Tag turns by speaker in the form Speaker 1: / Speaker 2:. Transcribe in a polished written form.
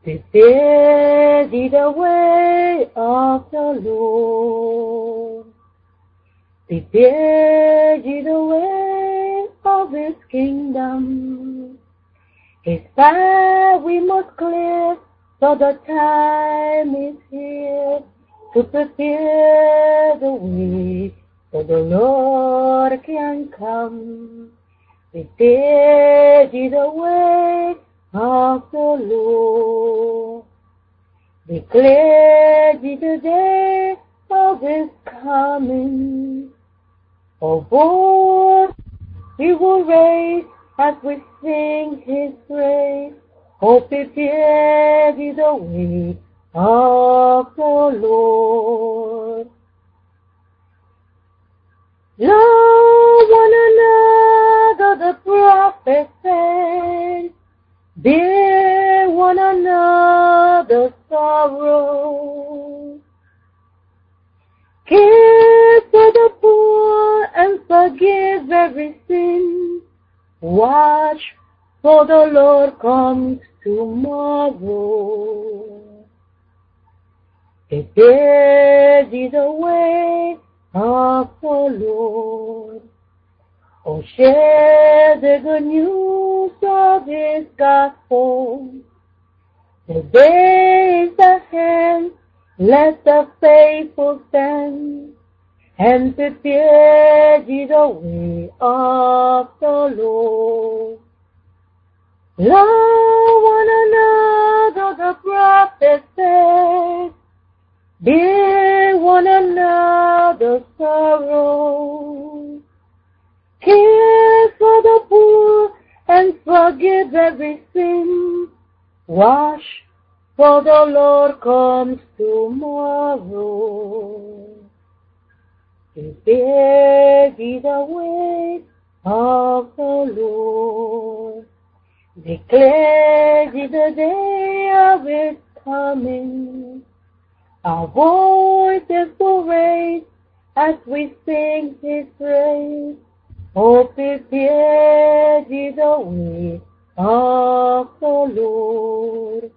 Speaker 1: Prepare thee the way of the Lord. Prepare thee the way of His kingdom. His path we must clear, for the time is here to prepare the way, so the Lord can come. Prepare thee the way of the Lord. Declare thee the day of His coming. Of old we will raise as we sing His praise. Oh, prepare thee the way of the Lord. Love one another, the prophet said. Bear one another's sorrow. Care for the poor and forgive every sin. Watch, for the Lord comes tomorrow. Prepare thee the way of the Lord. Oh, share the good news of His gospel. The day is at hand, let the faithful stand, and prepare thee the way of the Lord. Love one another, the prophet said. Bear one another's sorrow. Care for the poor and forgive every sin. Wash, for the Lord comes tomorrow. Prepare thee the way of the Lord. Declare thee the day of His coming. Our voices will raise as we sing His praise. Oh, prepare thee the way of the Lord.